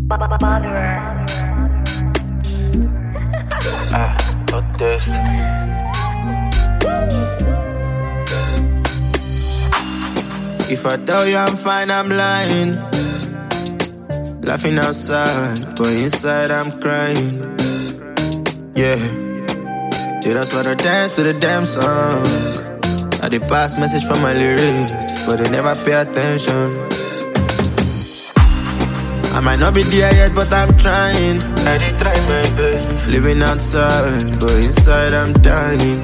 Not this. If I tell you I'm fine, I'm lying. Laughing outside, but inside I'm crying. Yeah, that's why I dance to the damn song. I did pass message from my lyrics, but they never pay attention. I might not be there yet, but I'm trying. I did try my best. Living outside, but inside I'm dying.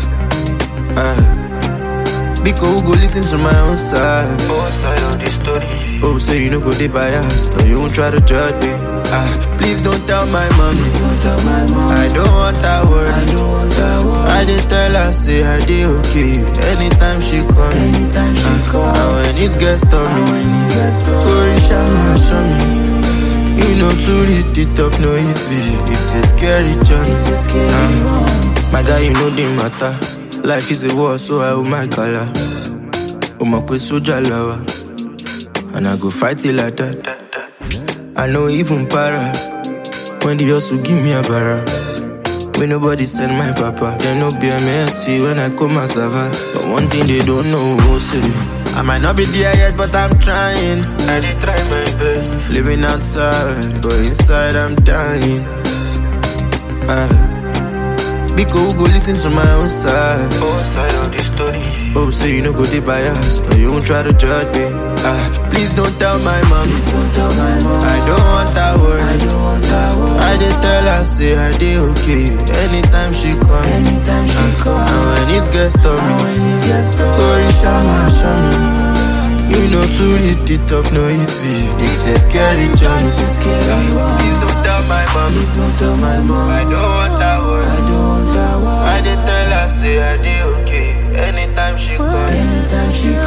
Because who go listen to my own side? Both side of the story. Oh, say you no go dey biased, or you won't try to judge me. Please don't tell my mom. I don't want that word. I just tell her, say I dey okay. Anytime she come. And when it gets to me, go reach out, show me. You know to read the top no easy. It's a scary journey. My guy, you know the matter. Life is a war, so I hold my color. My place soldier lover, and I go fight till I die. I know even para when they also give me a barra. When nobody send my papa, there no BMSC when I come as Sava. But one thing they don't know, who say I might not be there yet, but I'm trying. I did try my best. Living outside, but inside I'm dying. Because who go listen to my own side? Both side of the story. Oh, say you no go dey biased, or you won't try to judge me. Please don't tell my mom. I don't want that word. I just tell her, say I dey okay. Anytime she come. And when it gets to me, go reach out, show me. You know to read the top no easy. It's a scary journey. Please don't tell my mom. I don't want that word. I just tell her, say I dey okay. Anytime she come.